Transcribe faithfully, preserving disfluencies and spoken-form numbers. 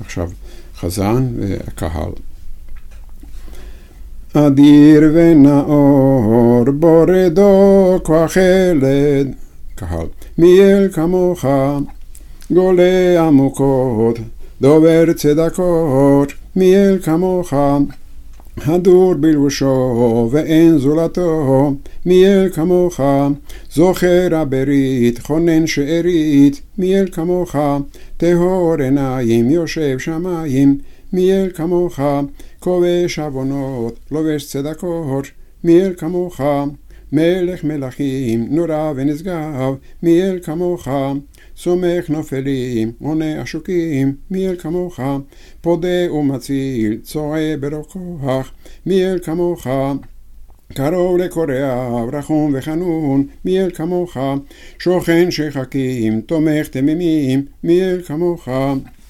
עכשיו חזן והקהל. אדיר ונאור בורדו כוח ילד, קהל. מי אל כמוך, גולה עמוקות, דובר צדקות, מי אל כמוך, הדור בלבושו ואין זולתו, מי אל כמוך, זוכר הברית, חונן שארית, מי אל כמוך, טהור עיניים, יושב שמיים, מי אל כמוך, כובש עוונות, לובש צדקות, מי אל כמוך, מלך מלכים, נורא ונשגב, מי אל כמוך, סומך נופלים, עונה עשוקים, מי אל כמוך, פודה ומציל, צועה ברוב כוח, מי אל כמוך, קרוב לקוריו, רחום וחנון, מי אל כמוך, שוכן שחקים, תומך תמימים, מי אל כמוך.